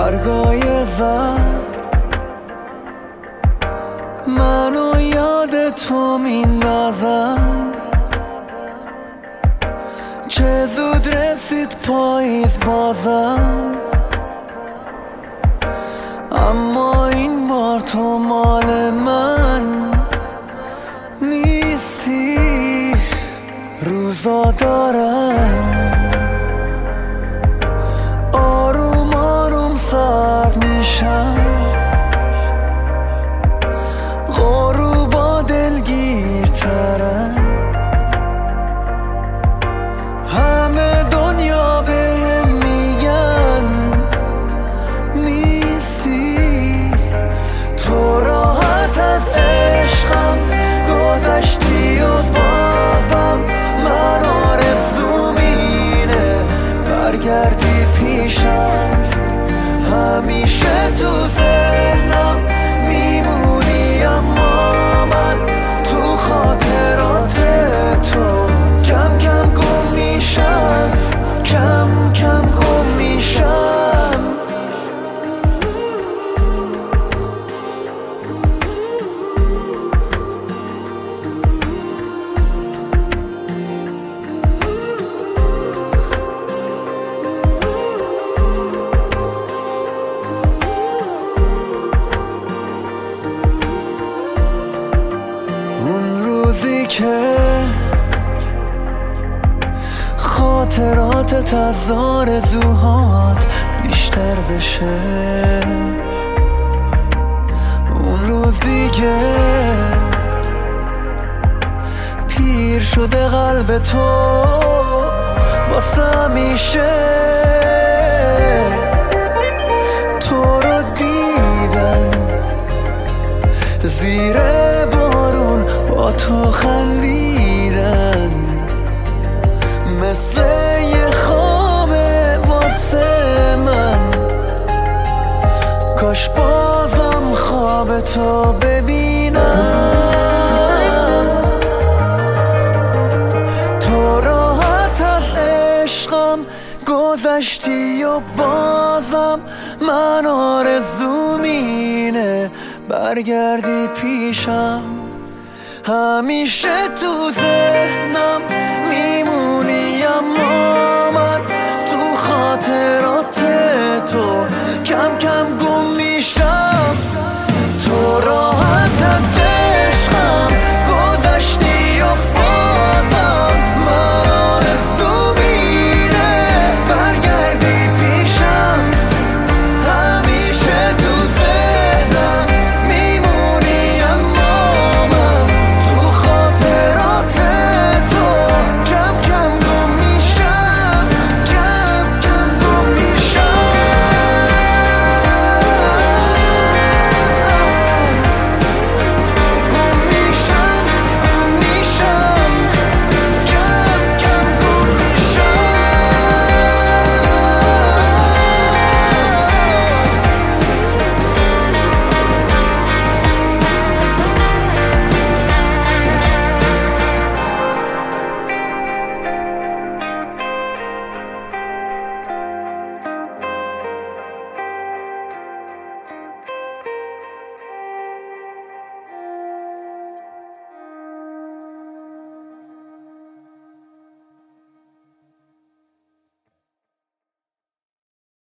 برگای زرد منو یاد تو میندازن. چه زود رسید پاییز بازم، اما این بار تو مال من نیستی. روزا دارن آروم آروم سرد میشن، غروبا دلگیرترن. همه دنیا بهم میگن نیستی. تو راحت از عشقم گذشتی و بازم من آرزوم اینه برگردی پیشم. همیشه تو ذهنم میمونی، اما من تو خاطرات تو کم کم گم میشم، کم کم گم میشم. اون روزی که خاطراتت از آرزوهات بیشتر بشه، اون روز دیگه پیر شده قلب تو واسه همیشه. تو رو دیدن زیر بارون با تو خندیدن، مثل یه خوابه واسه من. کاش بازم خواب تو ببینم. تو راحت از عشقم گذشتی و بازم من آرزوم اینه برگردی پیشم. همیشه تو ذهنم میمونی، اما من تو خاطرات تو کم کم گم میشم. تو را